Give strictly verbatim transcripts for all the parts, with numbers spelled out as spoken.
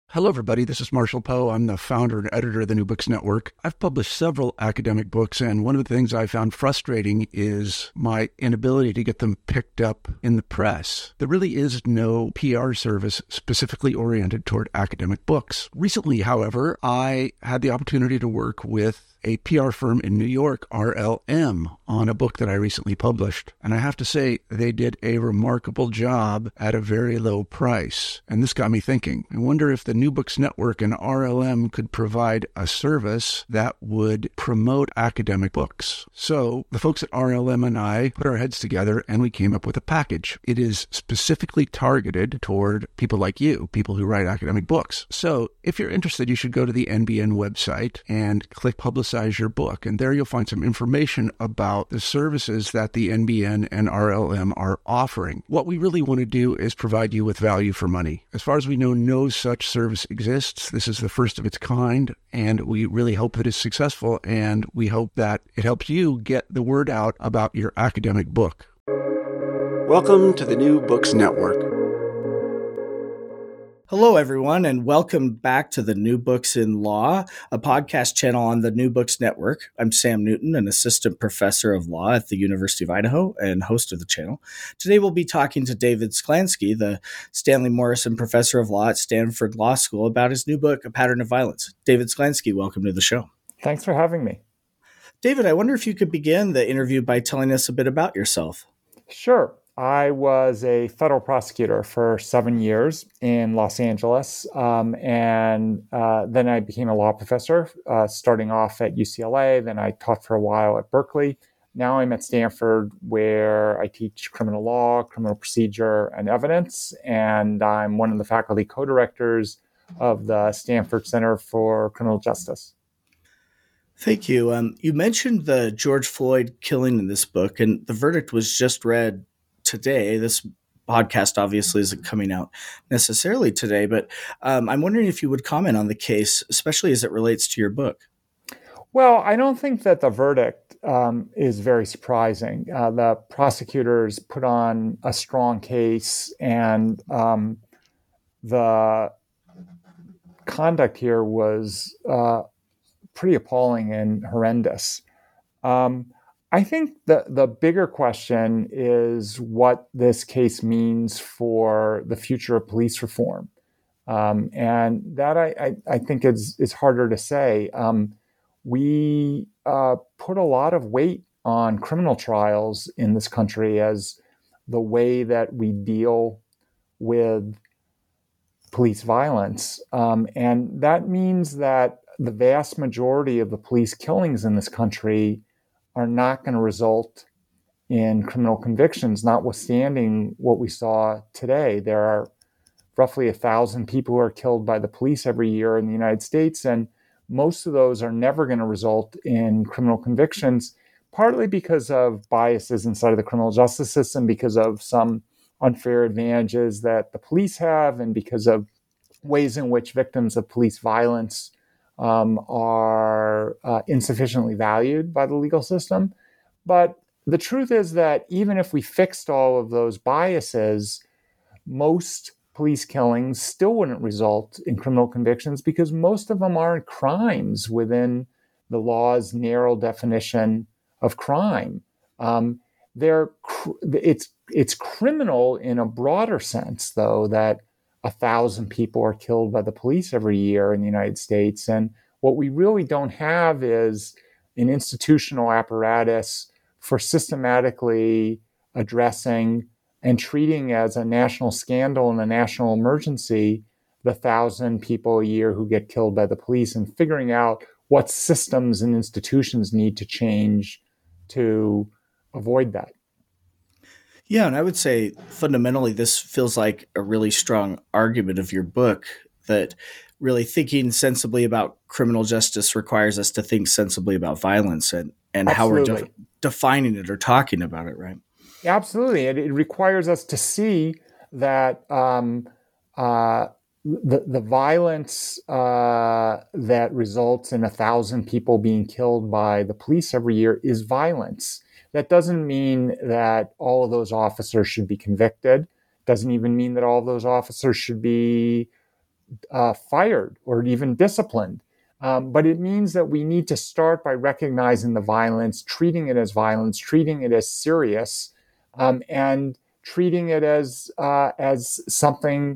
Hello, everybody. This is Marshall Poe. I'm the founder and editor of the New Books Network. I've published several academic books, and one of the things I found frustrating is my inability to get them picked up in the press. There really is no P R service specifically oriented toward academic books. Recently, however, I had the opportunity to work with a P R firm in New York, R L M, on a book that I recently published. And I have to say, they did a remarkable job at a very low price. And this got me thinking. I wonder if the New Books Network and R L M could provide a service that would promote academic books. So the folks at R L M and I put our heads together and we came up with a package. It is specifically targeted toward people like you, people who write academic books. So if you're interested, you should go to the N B N website and click Publicize your book. And there you'll find some information about the services that the N B N and R L M are offering. What we really want to do is provide you with value for money. As far as we know, no such service exists. This is the first of its kind, and we really hope that it's successful, and we hope that it helps you get the word out about your academic book. Welcome to the New Books Network. Hello, everyone, and welcome back to the New Books in Law, a podcast channel on the New Books Network. I'm Sam Newton, an assistant professor of law at the University of Idaho and host of the channel. Today, we'll be talking to David Sklansky, the Stanley Morrison Professor of Law at Stanford Law School, about his new book, A Pattern of Violence. David Sklansky, welcome to the show. Thanks for having me. David, I wonder if you could begin the interview by telling us a bit about yourself. Sure. I was a federal prosecutor for seven years in Los Angeles, um, and uh, then I became a law professor, uh, starting off at U C L A. Then I taught for a while at Berkeley. Now I'm at Stanford, where I teach criminal law, criminal procedure, and evidence, and I'm one of the faculty co-directors of the Stanford Center for Criminal Justice. Thank you. Um, you mentioned the George Floyd killing in this book, and the verdict was just read today. This podcast obviously isn't coming out necessarily today, but um, I'm wondering if you would comment on the case, especially as it relates to your book. Well, I don't think that the verdict um, is very surprising. Uh, the prosecutors put on a strong case, and um, the conduct here was uh, pretty appalling and horrendous. Um, I think the, the bigger question is what this case means for the future of police reform. Um, and that I, I, I think is, is harder to say. Um, we uh, put a lot of weight on criminal trials in this country as the way that we deal with police violence. Um, and that means that the vast majority of the police killings in this country are not going to result in criminal convictions, notwithstanding what we saw today. There are roughly a thousand people who are killed by the police every year in the United States, and most of those are never going to result in criminal convictions, partly because of biases inside of the criminal justice system, because of some unfair advantages that the police have, and because of ways in which victims of police violence Um, are uh, insufficiently valued by the legal system. But the truth is that even if we fixed all of those biases, most police killings still wouldn't result in criminal convictions because most of them aren't crimes within the law's narrow definition of crime. Um, they're cr- it's it's criminal in a broader sense, though, that a thousand people are killed by the police every year in the United States. And what we really don't have is an institutional apparatus for systematically addressing and treating as a national scandal and a national emergency the thousand people a year who get killed by the police, and figuring out what systems and institutions need to change to avoid that. Yeah, and I would say fundamentally this feels like a really strong argument of your book, that really thinking sensibly about criminal justice requires us to think sensibly about violence and, and how we're de- defining it or talking about it, right? Absolutely. It, it requires us to see that um, uh, the, the violence uh, that results in a thousand people being killed by the police every year is violence. That doesn't mean that all of those officers should be convicted. Doesn't even mean that all of those officers should be uh, fired or even disciplined. Um, but it means that we need to start by recognizing the violence, treating it as violence, treating it as serious, um, and treating it as uh, as something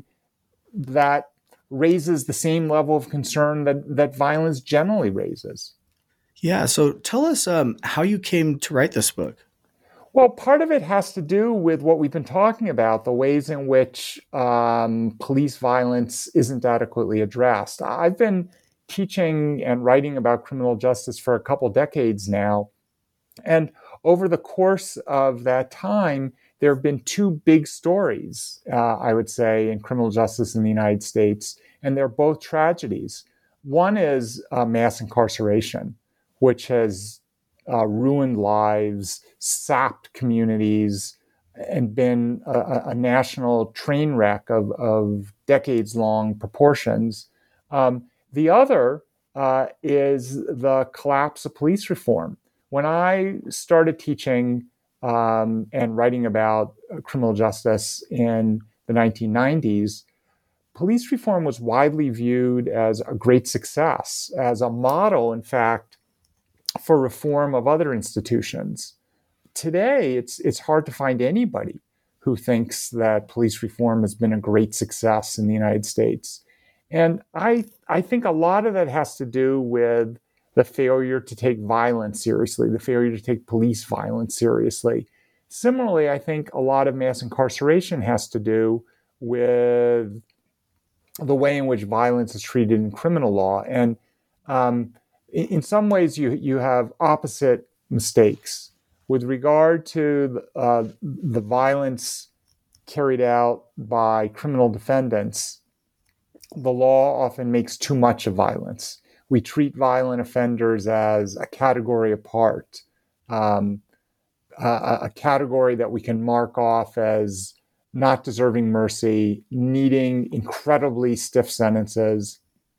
that raises the same level of concern that that violence generally raises. Yeah. So tell us um, how you came to write this book. Well, part of it has to do with what we've been talking about, the ways in which um, police violence isn't adequately addressed. I've been teaching and writing about criminal justice for a couple decades now. And over the course of that time, there have been two big stories, uh, I would say, in criminal justice in the United States, and they're both tragedies. One is uh, mass incarceration, which has uh, ruined lives, sapped communities, and been a, a national train wreck of, of decades-long proportions. Um, the other uh, is the collapse of police reform. When I started teaching um, and writing about criminal justice in the nineteen nineties, police reform was widely viewed as a great success, as a model, in fact, for reform of other institutions. Today, it's it's hard to find anybody who thinks that police reform has been a great success in the United States. And I I think a lot of that has to do with the failure to take violence seriously, the failure to take police violence seriously. Similarly, I think a lot of mass incarceration has to do with the way in which violence is treated in criminal law. And um, in, in some ways, you, you have opposite mistakes. With regard to uh, the violence carried out by criminal defendants, the law often makes too much of violence. We treat violent offenders as a category apart, um, a, a category that we can mark off as not deserving mercy, needing incredibly stiff sentences,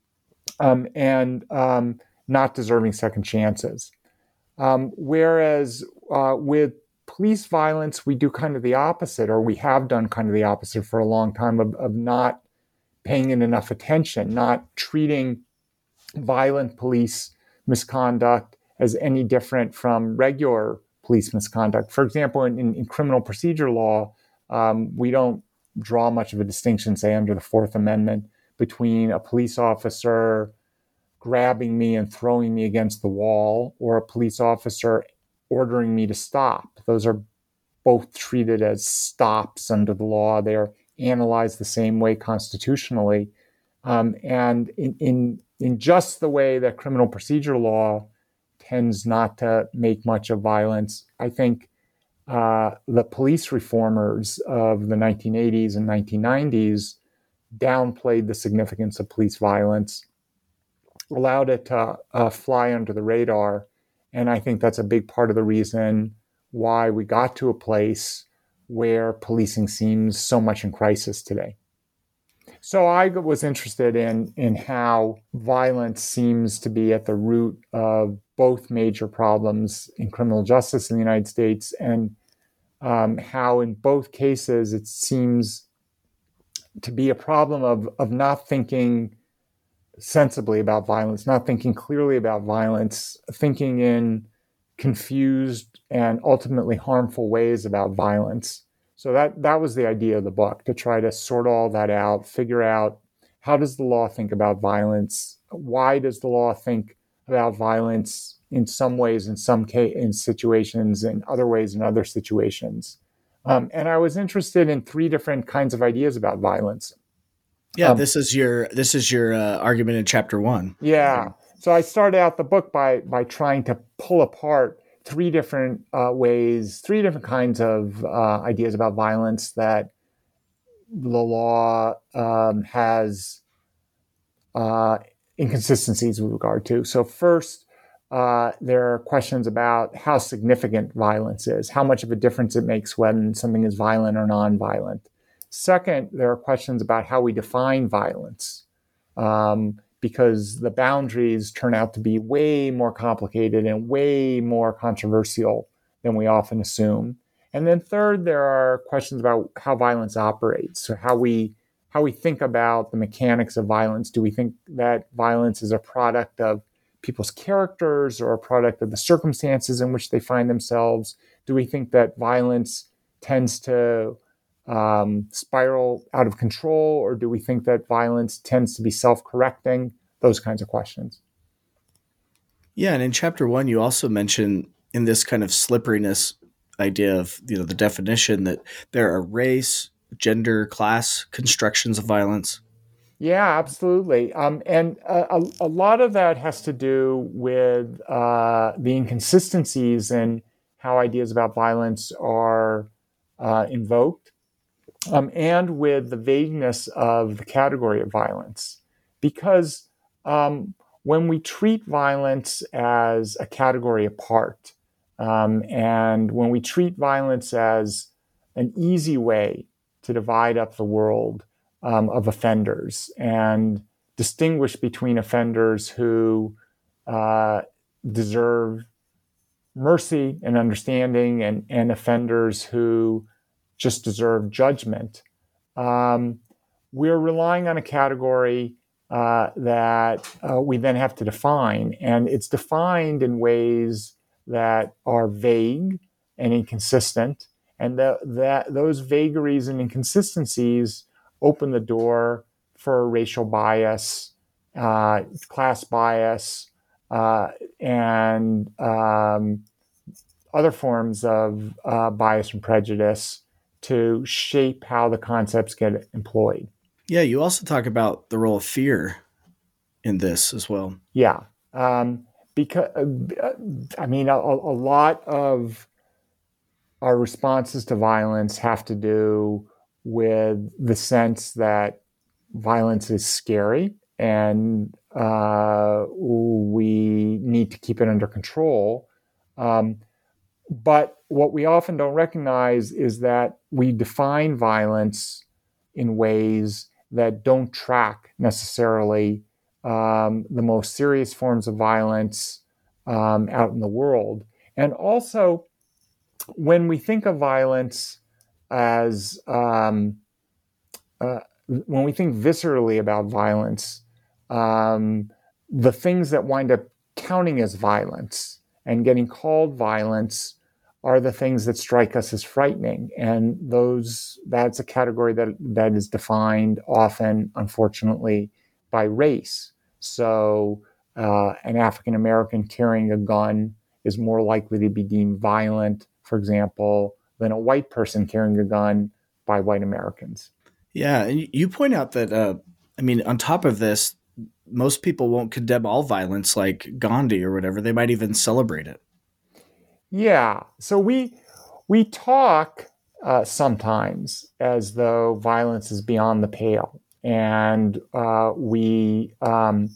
um, and um, not deserving second chances. Um, whereas uh, with police violence, we do kind of the opposite, or we have done kind of the opposite for a long time of, of not paying it enough attention, not treating violent police misconduct as any different from regular police misconduct. For example, in, in, in criminal procedure law, um, we don't draw much of a distinction, say, under the Fourth Amendment, between a police officer grabbing me and throwing me against the wall or a police officer ordering me to stop. Those are both treated as stops under the law. They're analyzed the same way constitutionally. Um, and in, in in just the way that criminal procedure law tends not to make much of violence, I think uh, the police reformers of the nineteen eighties and nineteen nineties downplayed the significance of police violence, allowed it to uh, fly under the radar. And I think that's a big part of the reason why we got to a place where policing seems so much in crisis today. So I was interested in, in how violence seems to be at the root of both major problems in criminal justice in the United States, and um, how in both cases it seems to be a problem of, of not thinking sensibly about violence, not thinking clearly about violence, thinking in confused and ultimately harmful ways about violence. So that that was the idea of the book, to try to sort all that out, figure out how does the law think about violence? Why does the law think about violence in some ways, in some case, in situations, in other ways, in other situations? Um, and I was interested in three different kinds of ideas about violence. Yeah, Um, this is your this is your uh, argument in chapter one. Yeah. So I started out the book by by trying to pull apart three different uh, ways, three different kinds of uh, ideas about violence that the law um, has uh, inconsistencies with regard to. So first, uh, there are questions about how significant violence is, how much of a difference it makes when something is violent or nonviolent. Second, there are questions about how we define violence, um, because the boundaries turn out to be way more complicated and way more controversial than we often assume. And then third, there are questions about how violence operates, or how we how we think about the mechanics of violence. Do we think that violence is a product of people's characters or a product of the circumstances in which they find themselves? Do we think that violence tends to um, spiral out of control, or do we think that violence tends to be self-correcting? Those kinds of questions. Yeah, and in chapter one, you also mention in this kind of slipperiness idea of, you know, the definition that there are race, gender, class constructions of violence. Yeah, absolutely. Um, and a, a lot of that has to do with uh, the inconsistencies in how ideas about violence are uh, invoked, um, and with the vagueness of the category of violence. Because um, when we treat violence as a category apart, um, and when we treat violence as an easy way to divide up the world um, of offenders and distinguish between offenders who uh, deserve mercy and understanding and, and offenders who just deserve judgment, um, we're relying on a category uh, that uh, we then have to define. And it's defined in ways that are vague and inconsistent. And the, that those vagaries and inconsistencies open the door for racial bias, uh, class bias, uh, and um, other forms of uh, bias and prejudice to shape how the concepts get employed. Yeah, you also talk about the role of fear in this as well. Yeah, um, because uh, I mean, a, a lot of our responses to violence have to do with the sense that violence is scary and uh, we need to keep it under control. Um, but what we often don't recognize is that we define violence in ways that don't track necessarily um, the most serious forms of violence um, out in the world. And also, when we think of violence as, um, uh, when we think viscerally about violence, um, the things that wind up counting as violence and getting called violence are the things that strike us as frightening. And those that's a category that, that is defined often, unfortunately, by race. So uh, an African American carrying a gun is more likely to be deemed violent, for example, than a white person carrying a gun by white Americans. Yeah, and you point out that, uh, I mean, on top of this, most people won't condemn all violence like Gandhi or whatever. They might even celebrate it. Yeah, so we we talk uh, sometimes as though violence is beyond the pale, and uh, we um,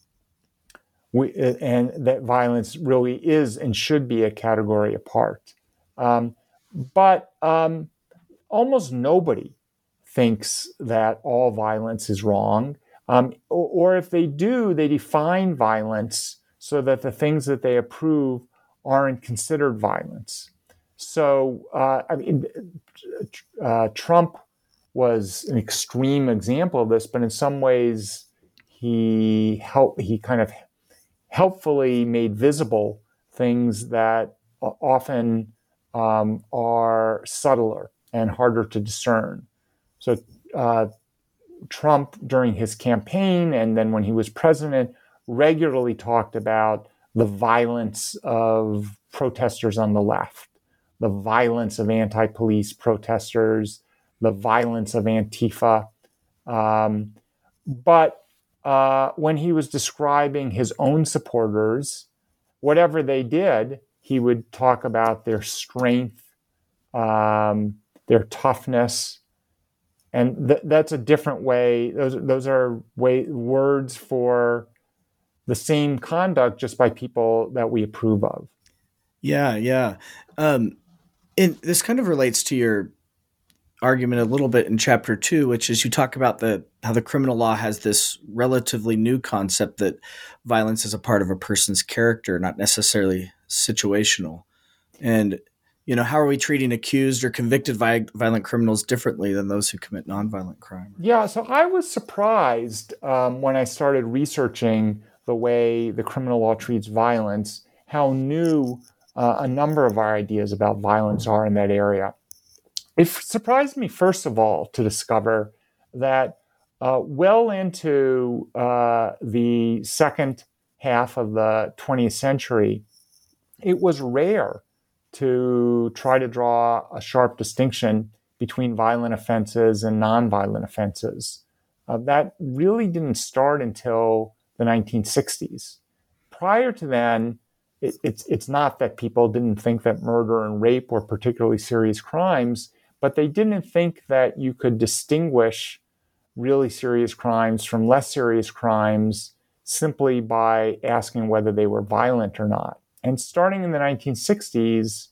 we and that violence really is and should be a category apart. Um, but um, almost nobody thinks that all violence is wrong, um, or, or if they do, they define violence so that the things that they approve aren't considered violence. So, uh, I mean, uh, Trump was an extreme example of this, but in some ways, he helped. He kind of helpfully made visible things that often um, are subtler and harder to discern. So, uh, Trump, during his campaign, and then when he was president, regularly talked about the violence of protesters on the left, the violence of anti-police protesters, the violence of Antifa. Um, but uh, when he was describing his own supporters, whatever they did, he would talk about their strength, um, their toughness. And th- that's a different way. Those, those are way, words for the same conduct, just by people that we approve of. Yeah, yeah. Um, and this kind of relates to your argument a little bit in chapter two, which is you talk about the how the criminal law has this relatively new concept that violence is a part of a person's character, not necessarily situational. And You know, how are we treating accused or convicted vi- violent criminals differently than those who commit nonviolent crime? Yeah, so I was surprised um, when I started researching the way the criminal law treats violence, how new uh, a number of our ideas about violence are in that area. It surprised me, first of all, to discover that uh, well into uh, the second half of the twentieth century, it was rare to try to draw a sharp distinction between violent offenses and nonviolent offenses. Uh, that really didn't start until the nineteen sixties. Prior to then, it, it's, it's not that people didn't think that murder and rape were particularly serious crimes, but they didn't think that you could distinguish really serious crimes from less serious crimes simply by asking whether they were violent or not. And starting in the nineteen sixties,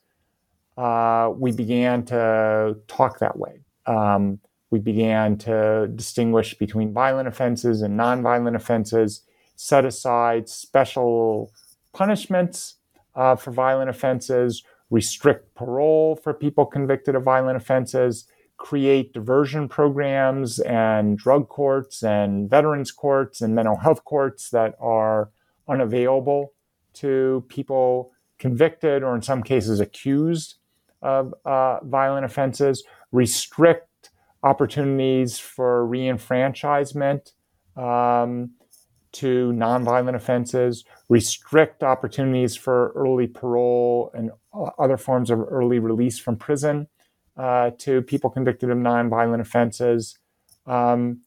uh, we began to talk that way. Um, we began to distinguish between violent offenses and nonviolent offenses, set aside special punishments uh, for violent offenses, restrict parole for people convicted of violent offenses, create diversion programs and drug courts and veterans courts and mental health courts that are unavailable to people convicted or in some cases accused of uh, violent offenses, restrict opportunities for reenfranchisement um, to nonviolent offenses, restrict opportunities for early parole and other forms of early release from prison uh, to people convicted of nonviolent offenses. Um,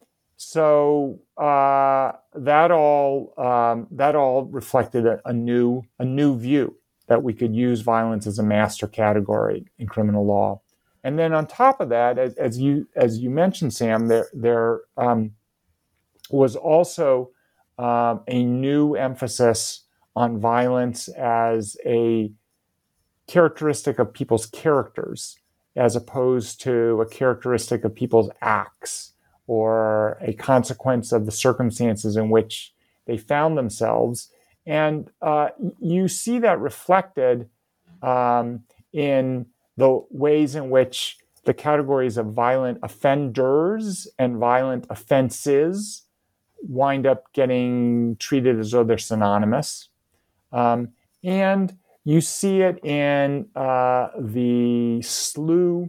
so uh, that all um, that all reflected a, a new a new view that we could use violence as a master category in criminal law. And then on top of that, as, as you as you mentioned, Sam, there there um, was also um, a new emphasis on violence as a characteristic of people's characters, as opposed to a characteristic of people's acts or a consequence of the circumstances in which they found themselves. And uh, you see that reflected um, in the ways in which the categories of violent offenders and violent offenses wind up getting treated as though they're synonymous. Um, and you see it in uh, the slew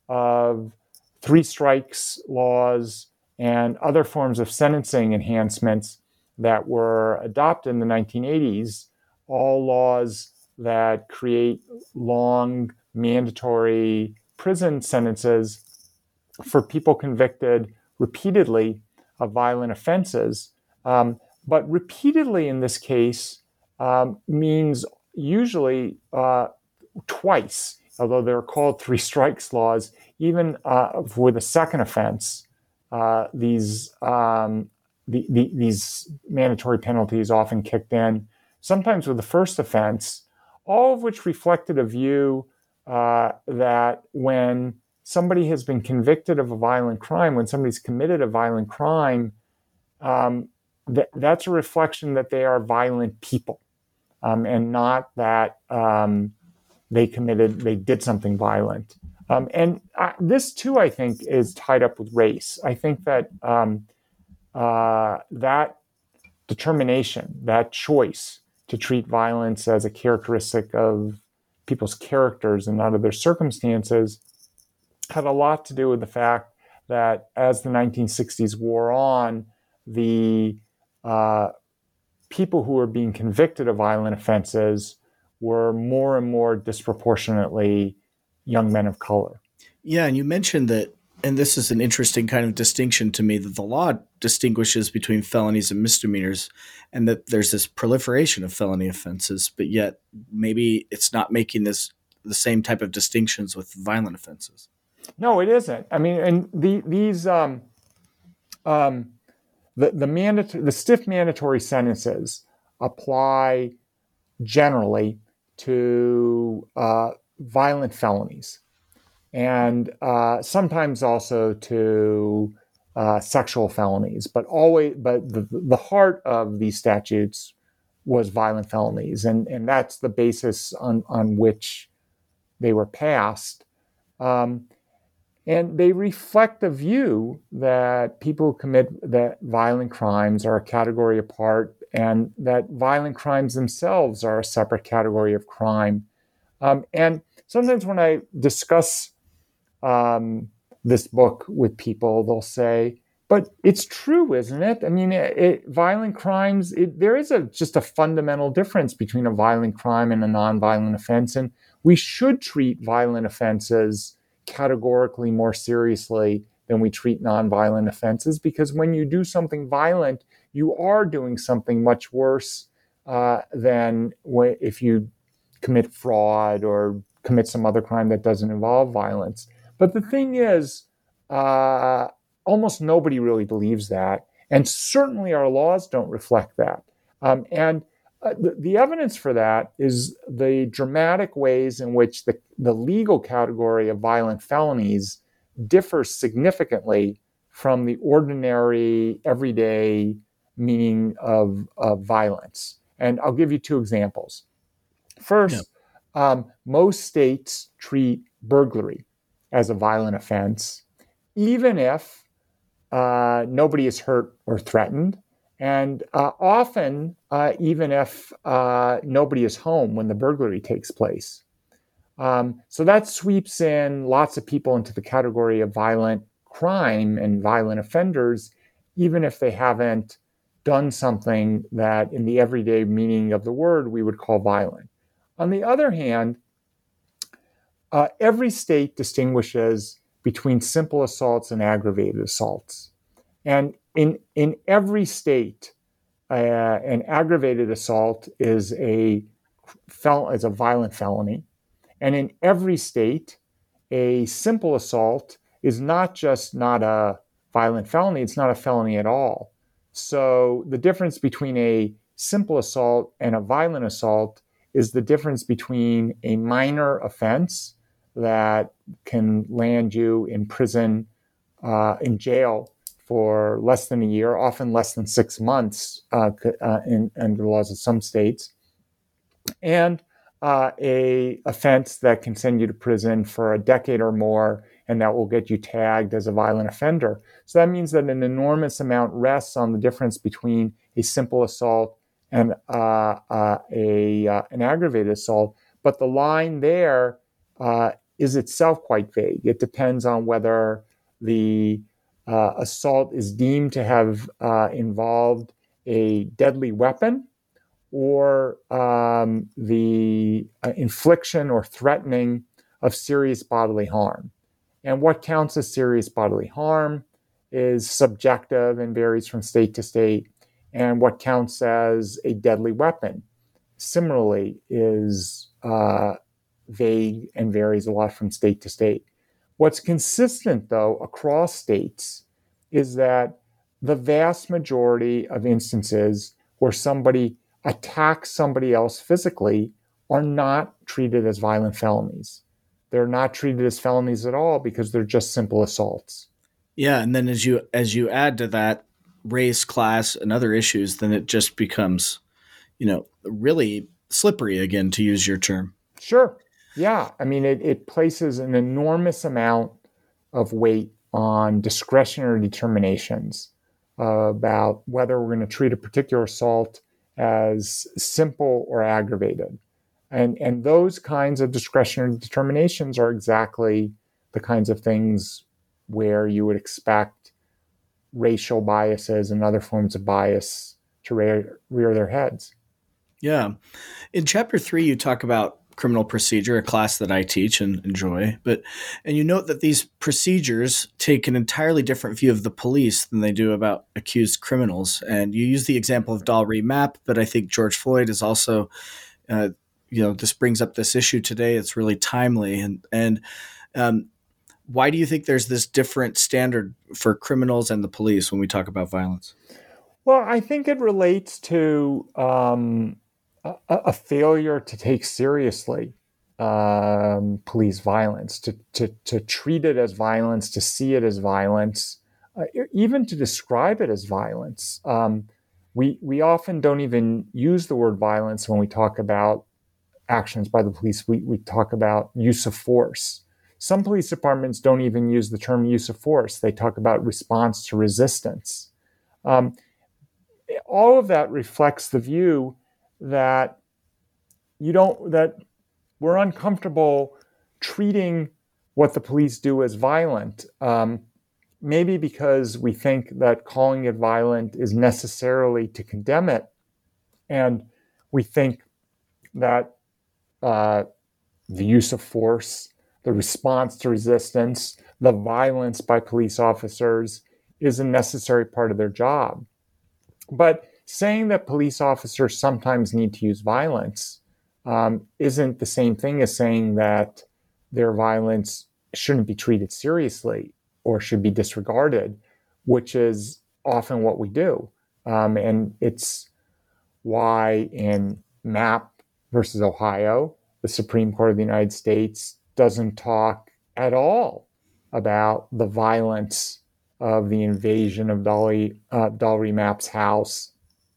of three strikes laws and other forms of sentencing enhancements that were adopted in the nineteen eighties, all laws that create long mandatory prison sentences for people convicted repeatedly of violent offenses. Um, but repeatedly in this case um, means usually uh, twice, although they're called three strikes laws, even uh, for the second offense, uh, these um, the, the, these mandatory penalties often kicked in, sometimes with the first offense, all of which reflected a view uh, that when somebody has been convicted of a violent crime, when somebody's committed a violent crime, um, th- that's a reflection that they are violent people, um, and not that um, they committed, they did something violent. Um, and uh, this too, I think, is tied up with race. I think that um, uh, that determination, that choice to treat violence as a characteristic of people's characters and not of their circumstances had a lot to do with the fact that as the nineteen sixties wore on, the uh, people who were being convicted of violent offenses were more and more disproportionately young men of color. Yeah, and you mentioned that, and this is an interesting kind of distinction to me, that the law distinguishes between felonies and misdemeanors, and that there's this proliferation of felony offenses, but yet maybe it's not making this the same type of distinctions with violent offenses. No, it isn't. I mean, and the, these um, um, the the mandatory, the stiff mandatory sentences apply generally to uh, violent felonies, and uh, sometimes also to uh, sexual felonies. But always, but the the heart of these statutes was violent felonies, and and that's the basis on on which they were passed. Um, and they reflect the view that people who commit that violent crimes are a category apart, and that violent crimes themselves are a separate category of crime. Um, and sometimes when I discuss um, this book with people, they'll say, but it's true, isn't it? I mean, it, it, violent crimes, it, there is a just a fundamental difference between a violent crime and a nonviolent offense. And we should treat violent offenses categorically more seriously than we treat nonviolent offenses, because when you do something violent, you are doing something much worse uh, than wh- if you commit fraud or commit some other crime that doesn't involve violence. But the thing is, uh, almost nobody really believes that, and certainly our laws don't reflect that. Um, and uh, the, the evidence for that is the dramatic ways in which the, the legal category of violent felonies differs significantly from the ordinary, everyday meaning of, of violence. And I'll give you two examples. First, yeah. um, most states treat burglary as a violent offense, even if uh, nobody is hurt or threatened, and uh, often uh, even if uh, nobody is home when the burglary takes place. Um, so that sweeps in lots of people into the category of violent crime and violent offenders, even if they haven't done something that in the everyday meaning of the word we would call violent. On the other hand, uh, every state distinguishes between simple assaults and aggravated assaults. And in, in every state, uh, an aggravated assault is a, fel- is a violent felony. And in every state, a simple assault is not just not a violent felony, it's not a felony at all. So the difference between a simple assault and a violent assault is the difference between a minor offense that can land you in prison, uh, in jail for less than a year, often less than six months uh, uh, in, under the laws of some states, and uh, a offense that can send you to prison for a decade or more, and that will get you tagged as a violent offender. So that means that an enormous amount rests on the difference between a simple assault and uh, uh, a uh, an aggravated assault. But the line there uh, is itself quite vague. It depends on whether the uh, assault is deemed to have uh, involved a deadly weapon, or um, the uh, infliction or threatening of serious bodily harm. And what counts as serious bodily harm is subjective and varies from state to state. And what counts as a deadly weapon, similarly, is uh, vague and varies a lot from state to state. What's consistent, though, across states is that the vast majority of instances where somebody attacks somebody else physically are not treated as violent felonies. They're not treated as felonies at all because they're just simple assaults. Yeah, and then as you as you add to that race, class, and other issues, then it just becomes, you know, really slippery again, to use your term. Sure. Yeah. I mean, it, it places an enormous amount of weight on discretionary determinations uh, about whether we're going to treat a particular assault as simple or aggravated. And, and those kinds of discretionary determinations are exactly the kinds of things where you would expect racial biases and other forms of bias to rear, rear their heads. Yeah. In chapter three, you talk about criminal procedure, a class that I teach and enjoy, but and you note that these procedures take an entirely different view of the police than they do about accused criminals. And you use the example of Dalry Mapp, but I think George Floyd is also, uh, you know, this brings up this issue today. It's really timely. And and um, why do you think there's this different standard for criminals and the police when we talk about violence? Well, I think it relates to um, a, a failure to take seriously um, police violence, to, to, to treat it as violence, to see it as violence, uh, even to describe it as violence. Um, we, we often don't even use the word violence when we talk about actions by the police, we, we talk about use of force. Some police departments don't even use the term use of force. They talk about response to resistance. Um, all of that reflects the view that you don't, that we're uncomfortable treating what the police do as violent, um, maybe because we think that calling it violent is necessarily to condemn it. And we think that uh, the use of force, the response to resistance, the violence by police officers is a necessary part of their job. But saying that police officers sometimes need to use violence um, isn't the same thing as saying that their violence shouldn't be treated seriously or should be disregarded, which is often what we do. Um, and it's why in Mapp versus Ohio, the Supreme Court of the United States doesn't talk at all about the violence of the invasion of Dolly, uh, Dolly Mapp's house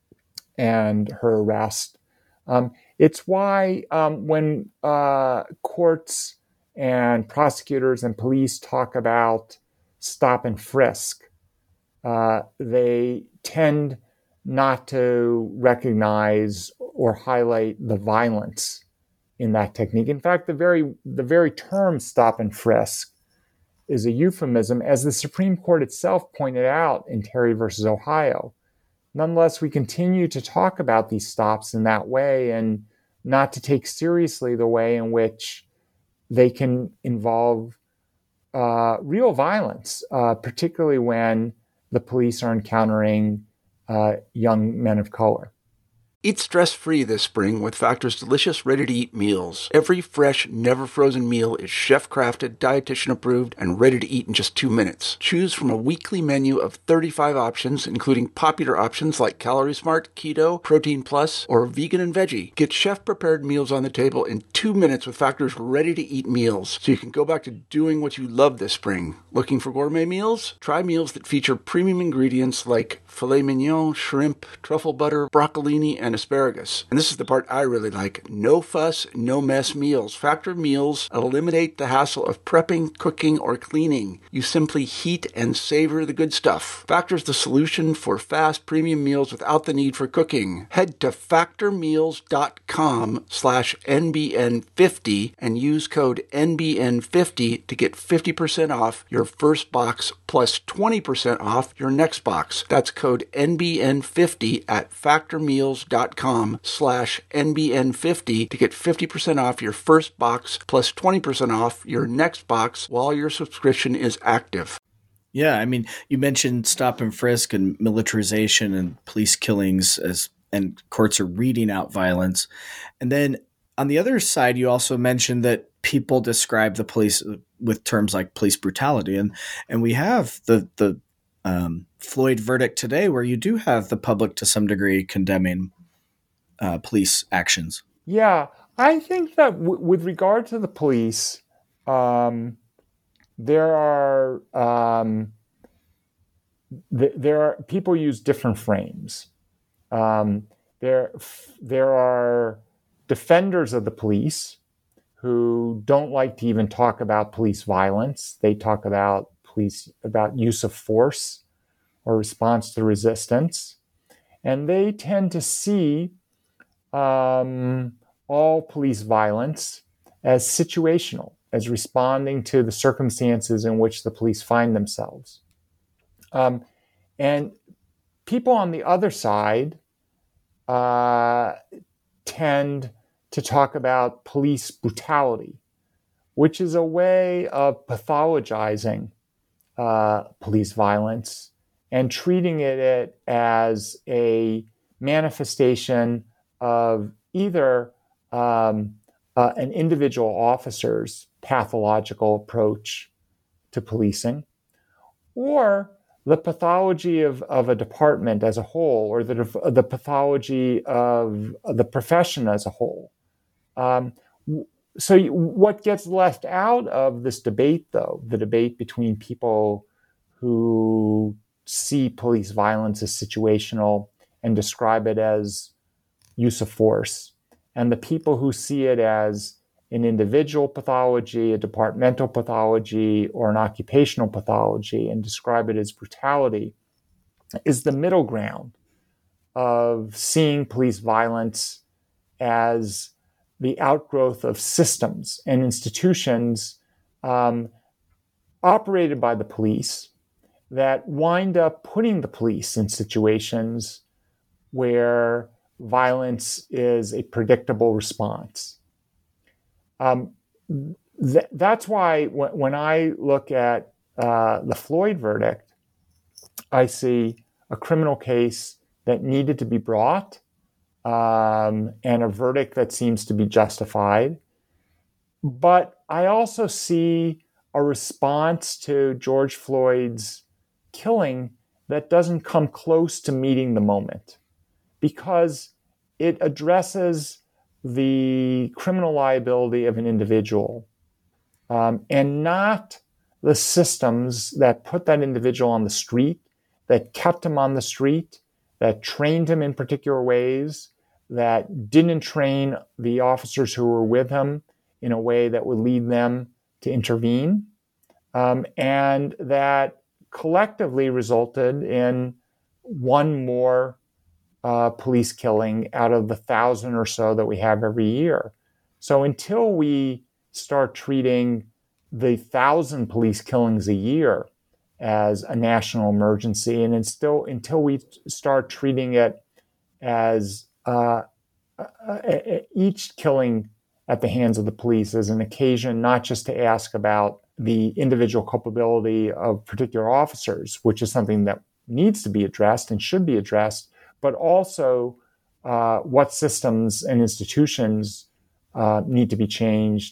and her arrest. Um, it's why um, when uh, courts and prosecutors and police talk about stop and frisk, uh, they tend not to recognize or highlight the violence in that technique. In fact, the very the very term stop and frisk is a euphemism, as the Supreme Court itself pointed out in Terry versus Ohio. Nonetheless, we continue to talk about these stops in that way and not to take seriously the way in which they can involve uh, real violence, uh, particularly when the police are encountering uh, young men of color. Eat stress-free this spring with Factor's delicious, ready-to-eat meals. Every fresh, never-frozen meal is chef-crafted, dietitian-approved, and ready to eat in just two minutes. Choose from a weekly menu of thirty-five options, including popular options like Calorie Smart, Keto, Protein Plus, or Vegan and Veggie. Get chef-prepared meals on the table in two minutes with Factor's ready-to-eat meals, so you can go back to doing what you love this spring. Looking for gourmet meals? Try meals that feature premium ingredients like filet mignon, shrimp, truffle butter, broccolini, and asparagus. And this is the part I really like. No fuss, no mess meals. Factor meals eliminate the hassle of prepping, cooking, or cleaning. You simply heat and savor the good stuff. Factor's the solution for fast premium meals without the need for cooking. Head to factormeals.com slash NBN50 and use code N B N fifty to get fifty percent off your first box plus twenty percent off your next box. That's code N B N fifty at factormeals.com slash N B N fifty to get fifty percent off your first box plus twenty percent off your next box while your subscription is active. Yeah, I mean, you mentioned stop and frisk and militarization and police killings as and courts are reading out violence. And then on the other side, you also mentioned that people describe the police with terms like police brutality. And and we have the the um, Floyd verdict today where you do have the public to some degree condemning Uh, police actions. Yeah, I think that w- with regard to the police, um, there are um, th- there are people use different frames. Um, there f- there are defenders of the police who don't like to even talk about police violence. They talk about police about use of force or response to resistance, and they tend to see Um, all police violence as situational, as responding to the circumstances in which the police find themselves. Um, and people on the other side uh, tend to talk about police brutality, which is a way of pathologizing uh, police violence and treating it as a manifestation of either um, uh, an individual officer's pathological approach to policing, or the pathology of, of a department as a whole, or the, the pathology of the profession as a whole. Um, so what gets left out of this debate, though, the debate between people who see police violence as situational and describe it as use of force, and the people who see it as an individual pathology, a departmental pathology, or an occupational pathology and describe it as brutality is the middle ground of seeing police violence as the outgrowth of systems and institutions um, operated by the police that wind up putting the police in situations where violence is a predictable response. Um, th- that's why w- when I look at uh, the Floyd verdict, I see a criminal case that needed to be brought um, and a verdict that seems to be justified. But I also see a response to George Floyd's killing that doesn't come close to meeting the moment, because it addresses the criminal liability of an individual um, and not the systems that put that individual on the street, that kept him on the street, that trained him in particular ways, that didn't train the officers who were with him in a way that would lead them to intervene, um, and that collectively resulted in one more uh, police killing out of the thousand or so that we have every year. So until we start treating the thousand police killings a year as a national emergency, and still until we start treating it as uh, each killing at the hands of the police as an occasion not just to ask about the individual culpability of particular officers, which is something that needs to be addressed and should be addressed, but also uh, what systems and institutions uh, need to be changed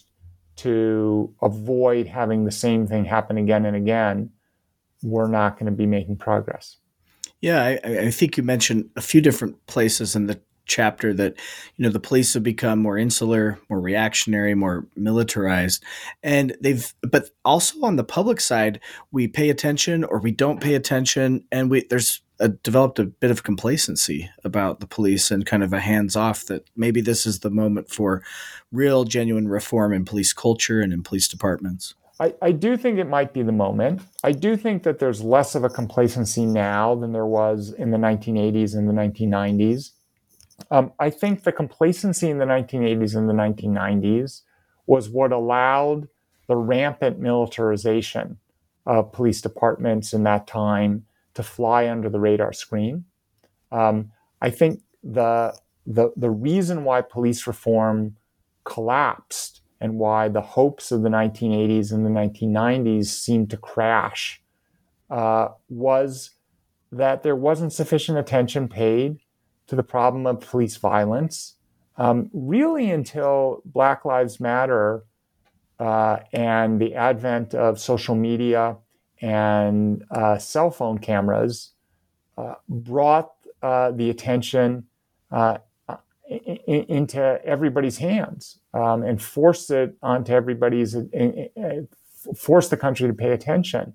to avoid having the same thing happen again and again. We're not going to be making progress. Yeah, I, I think you mentioned a few different places in the chapter that, you know, the police have become more insular, more reactionary, more militarized. And they've, but also on the public side, we pay attention or we don't pay attention. And we, there's a, developed a bit of complacency about the police and kind of a hands off that maybe this is the moment for real, genuine reform in police culture and in police departments. I, I do think it might be the moment. I do think that there's less of a complacency now than there was in the nineteen eighties and the nineteen nineties. Um, I think the complacency in the nineteen eighties and the nineteen nineties was what allowed the rampant militarization of police departments in that time to fly under the radar screen. Um, I think the, the, the reason why police reform collapsed and why the hopes of the nineteen eighties and the nineteen nineties seemed to crash uh, was that there wasn't sufficient attention paid to the problem of police violence, um, really until Black Lives Matter uh, and the advent of social media and uh, cell phone cameras uh, brought uh, the attention uh, in, into everybody's hands um, and forced it onto everybody's, uh, forced the country to pay attention.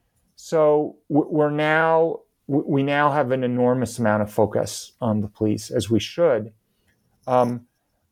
So we're now We now have an enormous amount of focus on the police, as we should. Um,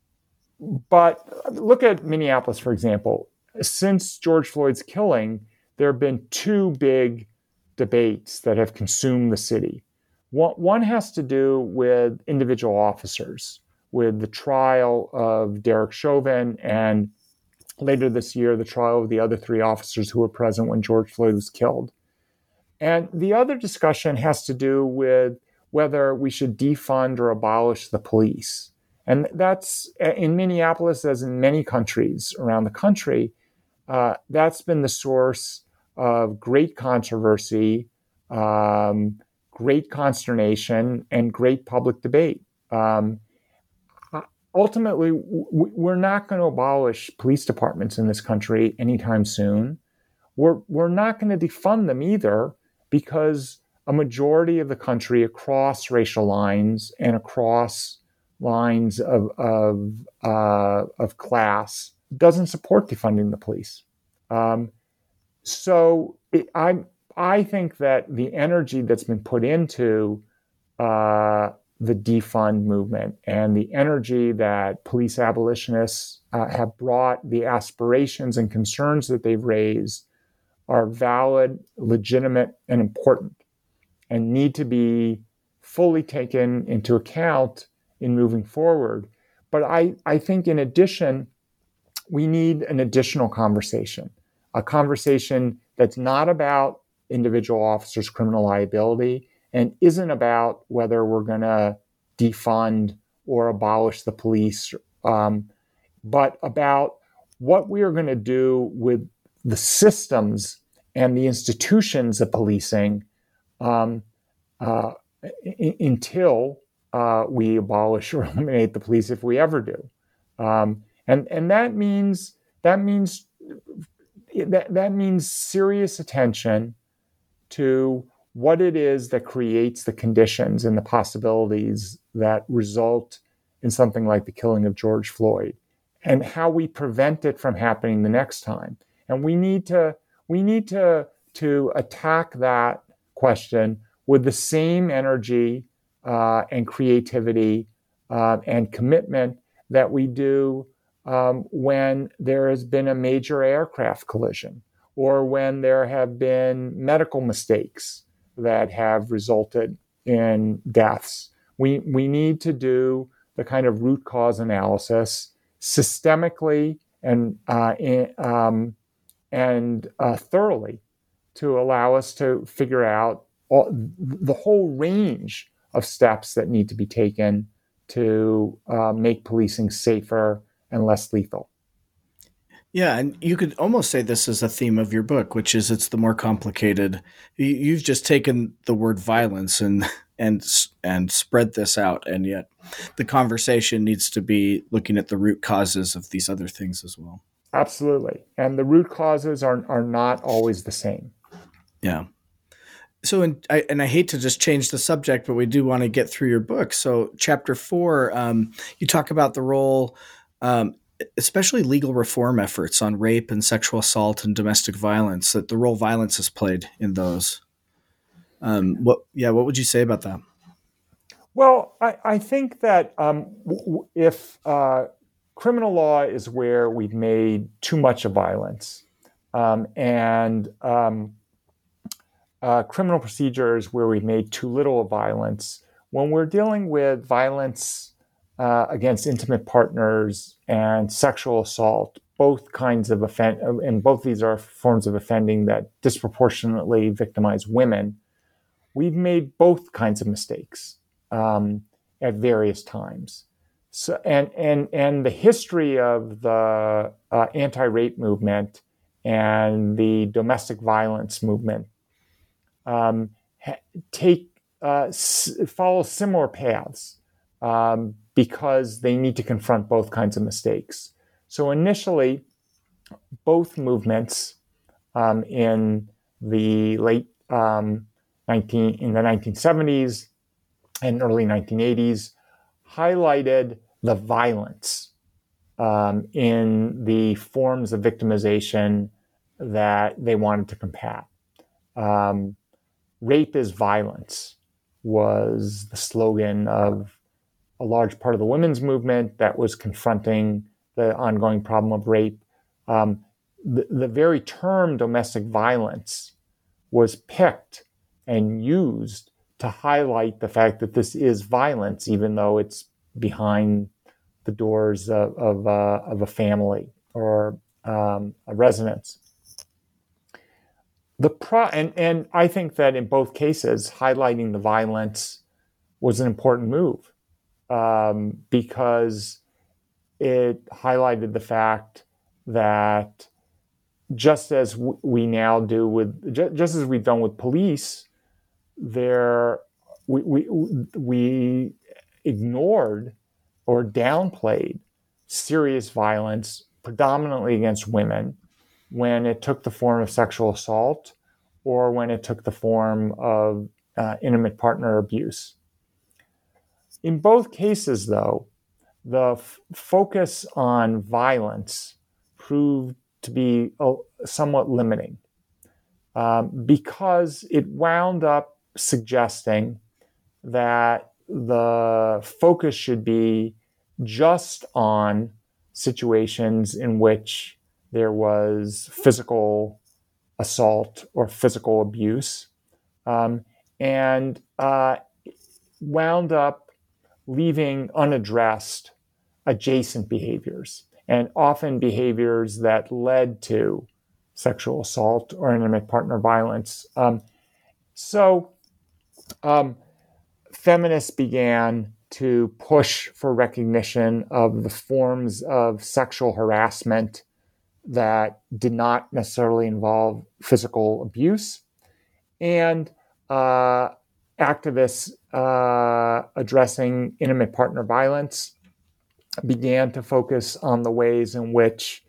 but look at Minneapolis, for example. Since George Floyd's killing, there have been two big debates that have consumed the city. One, one has to do with individual officers, with the trial of Derek Chauvin, and later this year, the trial of the other three officers who were present when George Floyd was killed. And the other discussion has to do with whether we should defund or abolish the police. And that's in Minneapolis, as in many countries around the country, uh, that's been the source of great controversy, um, great consternation, and great public debate. Um, ultimately, w- we're not going to abolish police departments in this country anytime soon. We're, we're not going to defund them either, because a majority of the country across racial lines and across lines of of, uh, of class doesn't support defunding the police. Um, so it, I I think that the energy that's been put into uh, the defund movement and the energy that police abolitionists uh, have brought, the aspirations and concerns that they've raised are valid, legitimate, and important, and need to be fully taken into account in moving forward. But I, I think in addition, we need an additional conversation, a conversation that's not about individual officers' criminal liability and isn't about whether we're going to defund or abolish the police, um, but about what we are going to do with the systems and the institutions of policing um, uh, I- until uh, we abolish or eliminate the police, if we ever do. Um, and and that means that means that that means serious attention to what it is that creates the conditions and the possibilities that result in something like the killing of George Floyd, and how we prevent it from happening the next time. And we need to we need to to attack that question with the same energy uh, and creativity uh, and commitment that we do um, when there has been a major aircraft collision, or when there have been medical mistakes that have resulted in deaths. We, we need to do the kind of root cause analysis systemically and, uh, in, um, and uh, thoroughly to allow us to figure out all, the whole range of steps that need to be taken to uh, make policing safer and less lethal. Yeah, and you could almost say this is a theme of your book, which is it's the more complicated. You've just taken the word violence and and and spread this out, and yet the conversation needs to be looking at the root causes of these other things as well. Absolutely, and the root causes are are not always the same. Yeah. So, in, I, and I hate to just change the subject, but we do want to get through your book. So, chapter four, um, you talk about the role. Um, especially legal reform efforts on rape and sexual assault and domestic violence, that the role violence has played in those. Um, what, yeah, what would you say about that? Well, I, I think that um, w- if uh, criminal law is where we've made too much of violence, um, and um, uh, criminal procedures where we've made too little of violence, when we're dealing with violence Uh, against intimate partners and sexual assault, both kinds of offend, and both these are forms of offending that disproportionately victimize women. We've made both kinds of mistakes um, at various times. So, and and and the history of the uh, anti-rape movement and the domestic violence movement um, ha- take uh, s- follow similar paths. Um, because they need to confront both kinds of mistakes. So initially, both movements um, in the late um, nineteen in the nineteen seventies and early nineteen eighties highlighted the violence um, in the forms of victimization that they wanted to combat. Um, Rape is violence was the slogan of a large part of the women's movement that was confronting the ongoing problem of rape. Um, the, the very term domestic violence was picked and used to highlight the fact that this is violence, even though it's behind the doors of, of, uh, of a family or um, a residence. The pro- and, and I think that in both cases, highlighting the violence was an important move. Um, because it highlighted the fact that just as w- we now do with, ju- just as we've done with police, there we, we we ignored or downplayed serious violence, predominantly against women, when it took the form of sexual assault or when it took the form of uh, intimate partner abuse. In both cases, though, the f- focus on violence proved to be uh, somewhat limiting um, because it wound up suggesting that the focus should be just on situations in which there was physical assault or physical abuse, um, and uh, wound up leaving unaddressed adjacent behaviors, and often behaviors that led to sexual assault or intimate partner violence. Um, so um, feminists began to push for recognition of the forms of sexual harassment that did not necessarily involve physical abuse, and uh, activists uh, addressing intimate partner violence began to focus on the ways in which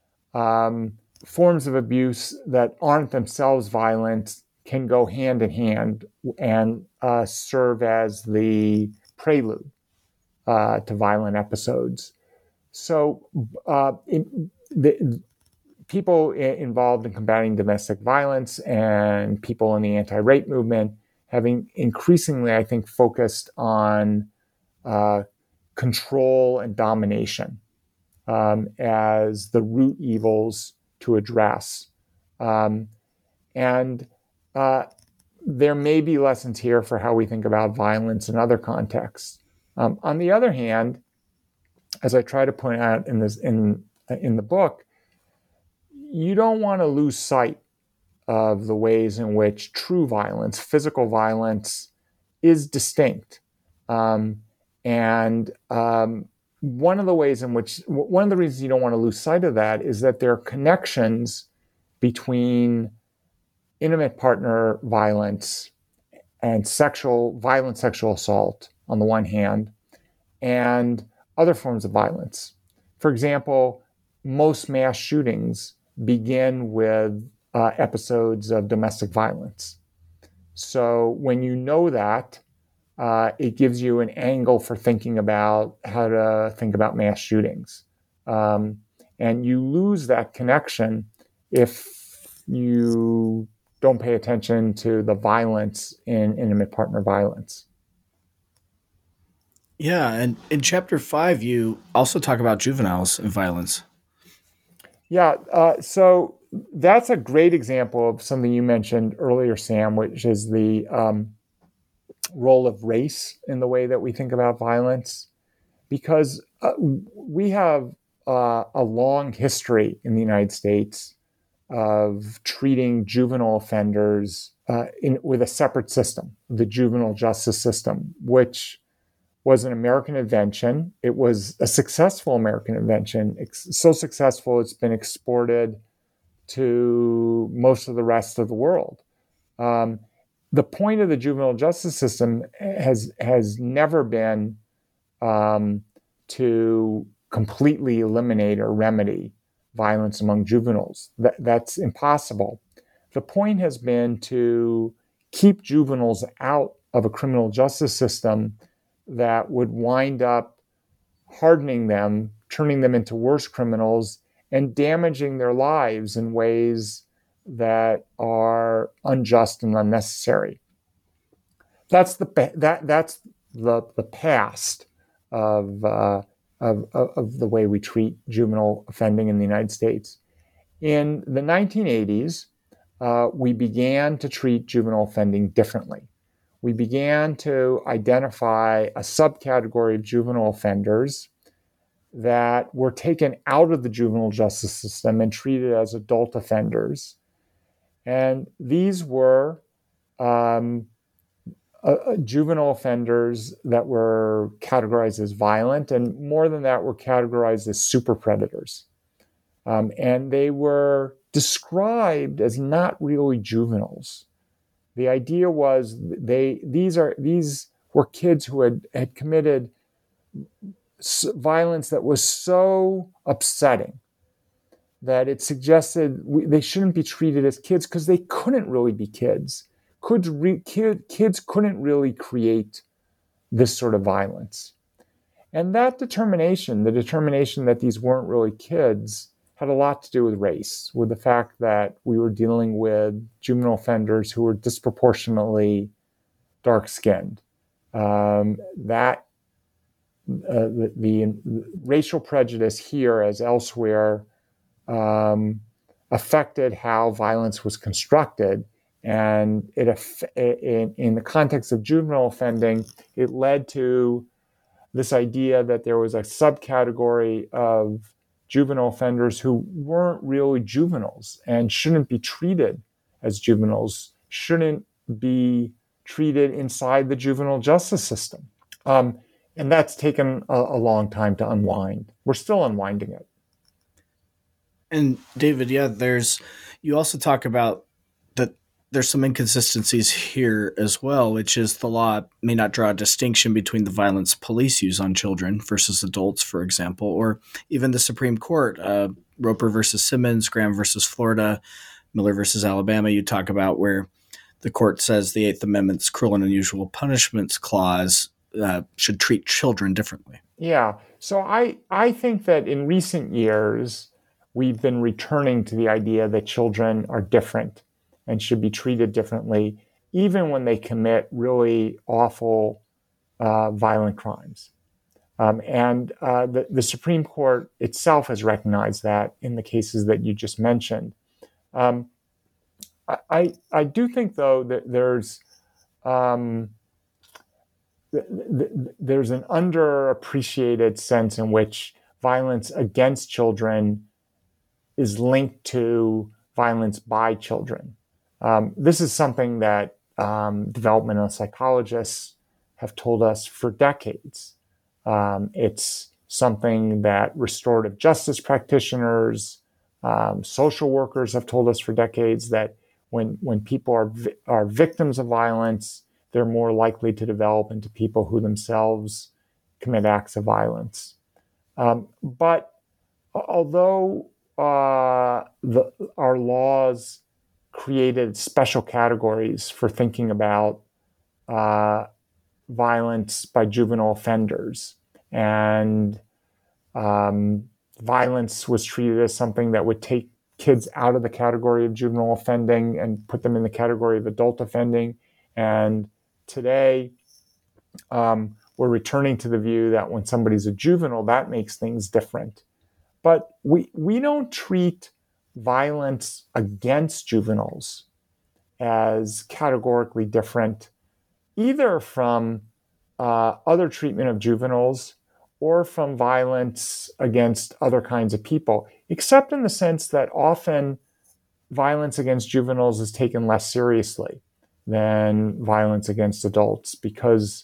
um, forms of abuse that aren't themselves violent can go hand in hand and uh, serve as the prelude uh, to violent episodes. So uh, in, the, people involved in combating domestic violence and people in the anti-rape movement having increasingly, I think, focused on uh, control and domination um, as the root evils to address. Um, and uh, there may be lessons here for how we think about violence in other contexts. Um, on the other hand, as I try to point out in this in in the book, you don't want to lose sight of the ways in which true violence, physical violence, is distinct. Um, and um, one of the ways in which, one of the reasons you don't want to lose sight of that is that there are connections between intimate partner violence and sexual, violent sexual assault on the one hand, and other forms of violence. For example, most mass shootings begin with uh, episodes of domestic violence. So when you know that, uh, it gives you an angle for thinking about how to think about mass shootings. Um, and you lose that connection if you don't pay attention to the violence in intimate partner violence. Yeah, and in chapter five, you also talk about juveniles and violence. Yeah, uh, so that's a great example of something you mentioned earlier, Sam, which is the um, role of race in the way that we think about violence. Because uh, we have uh, a long history in the United States of treating juvenile offenders uh, in, with a separate system, the juvenile justice system, which was an American invention. It was a successful American invention, it's so successful it's been exported to most of the rest of the world. Um, the point of the juvenile justice system has has never been um, to completely eliminate or remedy violence among juveniles. That, that's impossible. The point has been to keep juveniles out of a criminal justice system that would wind up hardening them, turning them into worse criminals, and damaging their lives in ways that are unjust and unnecessary. That's the that that's the the past of uh, of of the way we treat juvenile offending in the United States. In the nineteen eighties, uh, we began to treat juvenile offending differently. We began to identify a subcategory of juvenile offenders that were taken out of the juvenile justice system and treated as adult offenders. And these were um, uh, juvenile offenders that were categorized as violent, and more than that, were categorized as super predators. Um, and they were described as not really juveniles. The idea was they these are these were kids who had, had committed violence that was so upsetting that it suggested we, they shouldn't be treated as kids because they couldn't really be kids. Could re, kid, kids couldn't really create this sort of violence. And that determination, the determination that these weren't really kids, had a lot to do with race, with the fact that we were dealing with juvenile offenders who were disproportionately dark-skinned. um, that uh, the, the racial prejudice here, as elsewhere, um, affected how violence was constructed. And it, in, in the context of juvenile offending, it led to this idea that there was a subcategory of juvenile offenders who weren't really juveniles and shouldn't be treated as juveniles, shouldn't be treated inside the juvenile justice system. Um, and that's taken a, a long time to unwind. We're still unwinding it. And David, yeah, there's, you also talk about that there's some inconsistencies here as well, which is the law may not draw a distinction between the violence police use on children versus adults, for example, or even the Supreme Court, uh, Roper versus Simmons, Graham versus Florida, Miller versus Alabama, you talk about where the court says the Eighth Amendment's cruel and unusual punishments clause uh, should treat children differently. Yeah. So I, I think that in recent years, we've been returning to the idea that children are different and should be treated differently, even when they commit really awful, uh, violent crimes. Um, and uh, the, the Supreme Court itself has recognized that in the cases that you just mentioned. Um, I, I do think, though, that there's um, th- th- there's an underappreciated sense in which violence against children is linked to violence by children. Um, this is something that um, developmental psychologists have told us for decades. Um, it's something that restorative justice practitioners, um, social workers have told us for decades, that when when people are vi- are victims of violence, they're more likely to develop into people who themselves commit acts of violence. Um, but although uh, the, our laws created special categories for thinking about uh, violence by juvenile offenders, and um, violence was treated as something that would take kids out of the category of juvenile offending and put them in the category of adult offending. And today, um, we're returning to the view that when somebody's a juvenile, that makes things different. But we we don't treat violence against juveniles as categorically different, either from uh, other treatment of juveniles or from violence against other kinds of people, except in the sense that often violence against juveniles is taken less seriously than violence against adults, because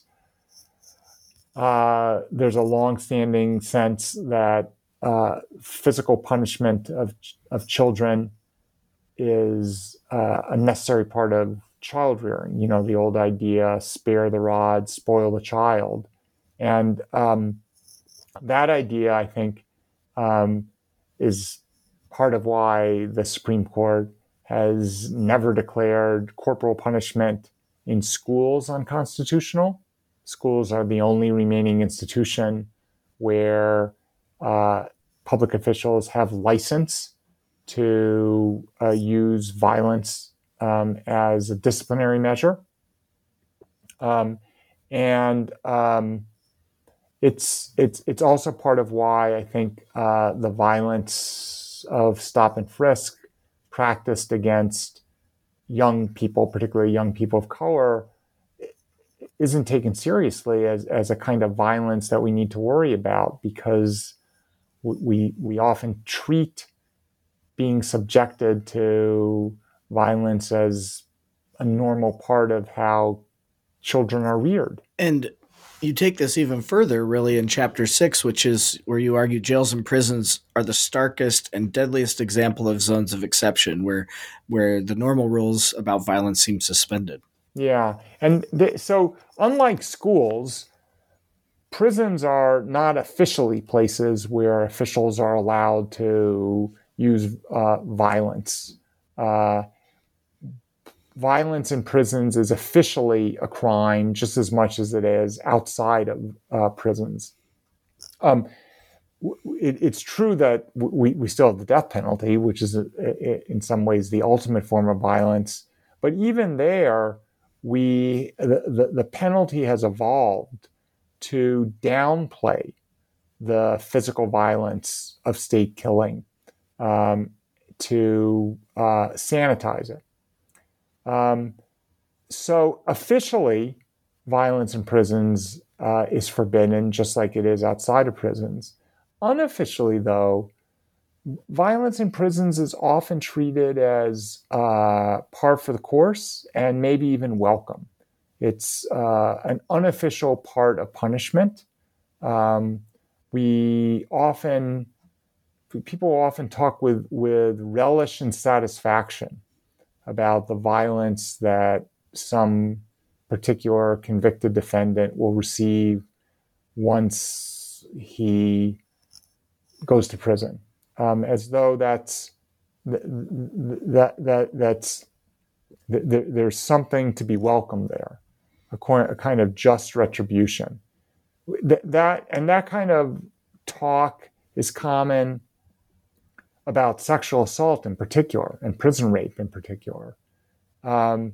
uh, there's a longstanding sense that uh, physical punishment of of children is uh, a necessary part of child rearing. You know, the old idea, spare the rod, spoil the child. And um, that idea, I think, um, is part of why the Supreme Court has never declared corporal punishment in schools unconstitutional. Schools are the only remaining institution where uh, public officials have license to uh, use violence um, as a disciplinary measure. Um, and um, it's it's it's also part of why I think uh, the violence of stop and frisk practiced against young people, particularly young people of color, isn't taken seriously as, as a kind of violence that we need to worry about, because we we often treat being subjected to violence as a normal part of how children are reared. And you take this even further, really, in chapter six, which is where you argue jails and prisons are the starkest and deadliest example of zones of exception, where where the normal rules about violence seem suspended. Yeah. And th- so unlike schools, prisons are not officially places where officials are allowed to use uh, violence. Uh, violence in prisons is officially a crime just as much as it is outside of uh, prisons. Um, it, it's true that we, we still have the death penalty, which is a, a, in some ways the ultimate form of violence. But even there, we the, the, the penalty has evolved to downplay the physical violence of state killing, um, to uh, sanitize it. Um, so officially, violence in prisons uh, is forbidden, just like it is outside of prisons. Unofficially, though, violence in prisons is often treated as uh, par for the course and maybe even welcome. It's uh, an unofficial part of punishment. Um, we often, people often talk with, with relish and satisfaction about the violence that some particular convicted defendant will receive once he goes to prison, um, as though that's that that that's that there's something to be welcomed there, a, a kind of just retribution. That, that and that kind of talk is common about sexual assault in particular and prison rape in particular. Um,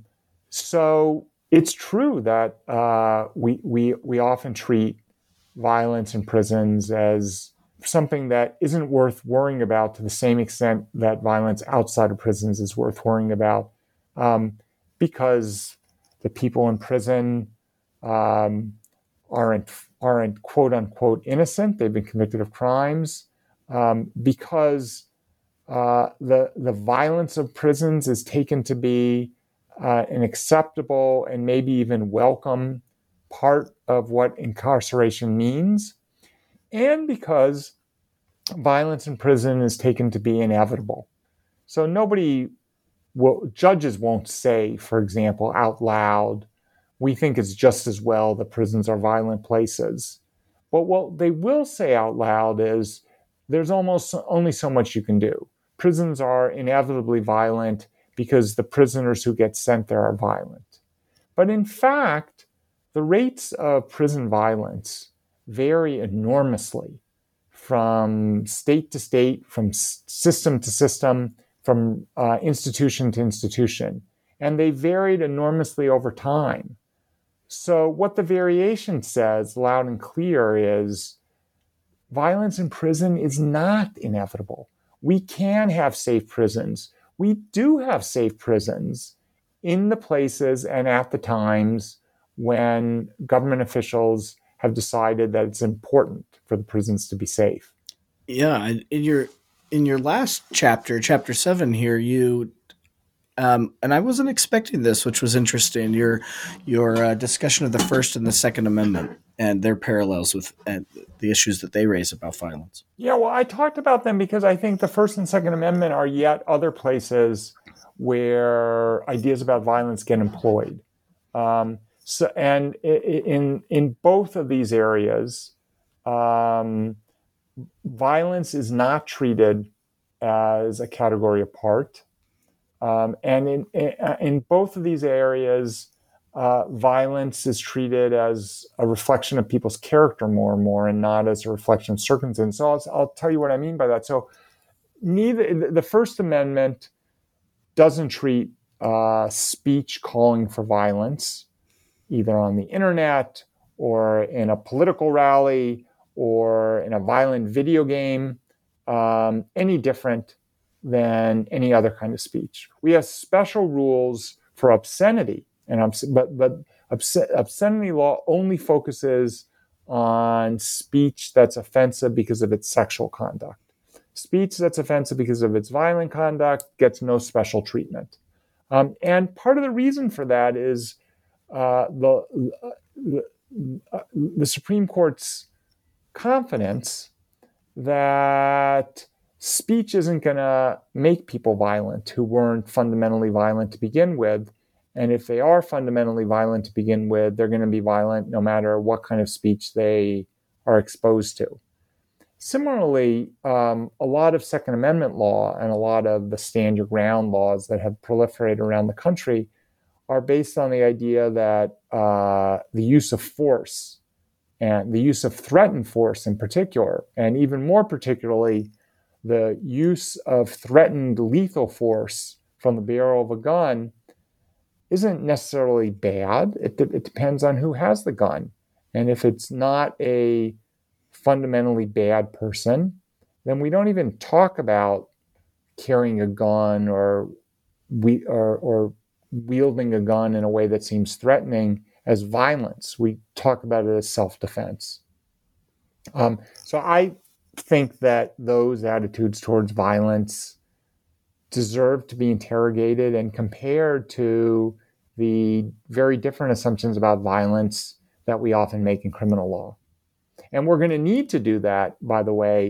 so it's true that uh, we we we often treat violence in prisons as something that isn't worth worrying about to the same extent that violence outside of prisons is worth worrying about, um, because the people in prison um, aren't aren't quote unquote innocent. They've been convicted of crimes, um, because uh, the the violence of prisons is taken to be uh, an acceptable and maybe even welcome part of what incarceration means, and because violence in prison is taken to be inevitable. So nobody will, judges won't say, for example, out loud, we think it's just as well that prisons are violent places. But what they will say out loud is, there's almost only so much you can do. Prisons are inevitably violent because the prisoners who get sent there are violent. But in fact, the rates of prison violence vary enormously from state to state, from system to system, from uh, institution to institution. And they varied enormously over time. So what the variation says loud and clear is violence in prison is not inevitable. We can have safe prisons. We do have safe prisons in the places and at the times when government officials have decided that it's important for the prisons to be safe. Yeah, in your in your last chapter, chapter seven here, you um, and I wasn't expecting this, which was interesting. Your your uh, discussion of the First and the Second Amendment and their parallels with uh, the issues that they raise about violence. Yeah, well, I talked about them because I think the First and Second Amendment are yet other places where ideas about violence get employed. Um, so, and in in both of these areas, um, violence is not treated as a category apart. Um, and in, in in both of these areas, uh, violence is treated as a reflection of people's character more and more, and not as a reflection of circumstance. So I'll, I'll tell you what I mean by that. So neither the First Amendment doesn't treat uh, speech calling for violence, either on the internet or in a political rally or in a violent video game, um, any different than any other kind of speech. We have special rules for obscenity, and obs- but but obs- obscenity law only focuses on speech that's offensive because of its sexual conduct. Speech that's offensive because of its violent conduct gets no special treatment. Um, and part of the reason for that is uh, the, the, uh, the Supreme Court's confidence that speech isn't going to make people violent who weren't fundamentally violent to begin with. And if they are fundamentally violent to begin with, they're going to be violent no matter what kind of speech they are exposed to. Similarly, um, a lot of Second Amendment law and a lot of the stand your ground laws that have proliferated around the country are based on the idea that uh, the use of force and the use of threatened force in particular, and even more particularly, the use of threatened lethal force from the barrel of a gun isn't necessarily bad. It, de- it depends on who has the gun. And if it's not a fundamentally bad person, then we don't even talk about carrying a gun or we or, or wielding a gun in a way that seems threatening as violence. We talk about it as self-defense. Um, so I think that those attitudes towards violence deserve to be interrogated and compared to the very different assumptions about violence that we often make in criminal law. And we're going to need to do that, by the way,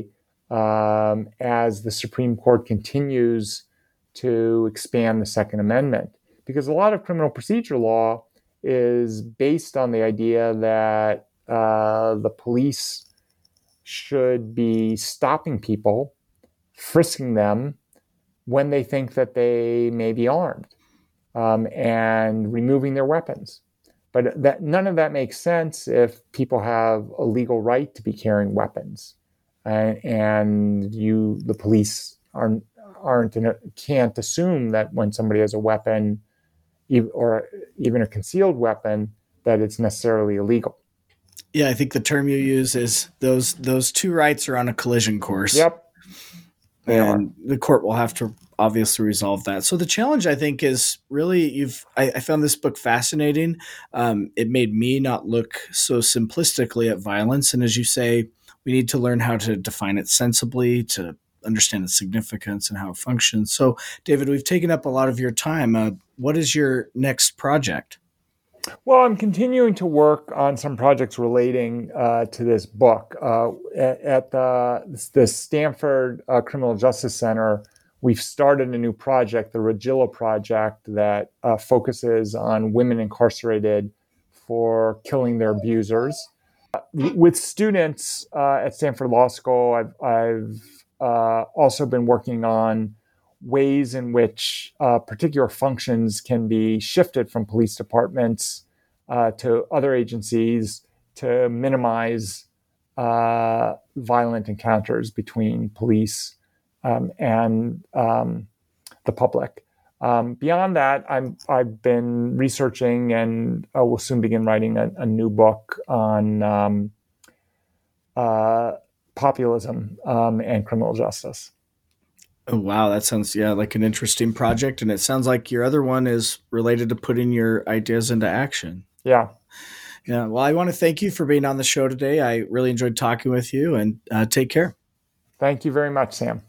um, as the Supreme Court continues to expand the Second Amendment. Because a lot of criminal procedure law is based on the idea that uh, the police should be stopping people, frisking them when they think that they may be armed, um, and removing their weapons. But that, none of that makes sense if people have a legal right to be carrying weapons, and, and you, the police, aren't aren't in a, can't assume that when somebody has a weapon, or even a concealed weapon, that it's necessarily illegal. Yeah, I think the term you use is those those two rights are on a collision course. Yep. And the court will have to obviously resolve that. So the challenge, I think, is really you've. I, I found this book fascinating. Um, it made me not look so simplistically at violence, and as you say, we need to learn how to define it sensibly, to understand its significance and how it functions. So, David, we've taken up a lot of your time. Uh, what is your next project? Well, I'm continuing to work on some projects relating uh, to this book. Uh, at at the, the Stanford uh, Criminal Justice Center, we've started a new project, the Regilla Project, that uh, focuses on women incarcerated for killing their abusers. Uh, with students uh, at Stanford Law School, I've, I've uh, also been working on ways in which uh, particular functions can be shifted from police departments uh, to other agencies to minimize uh, violent encounters between police um, and um, the public. Um, beyond that, I'm, I've been researching and uh, will soon begin writing a, a new book on um, uh, populism um, and criminal justice. Oh, wow. That sounds, yeah, like an interesting project. And it sounds like your other one is related to putting your ideas into action. Yeah. Yeah. Well, I want to thank you for being on the show today. I really enjoyed talking with you, and uh, take care. Thank you very much, Sam.